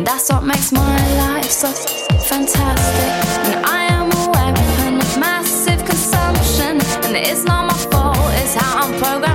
That's what makes my life so fantastic. And I am a weapon of massive consumption, and it's not my fault, it's how I'm programmed.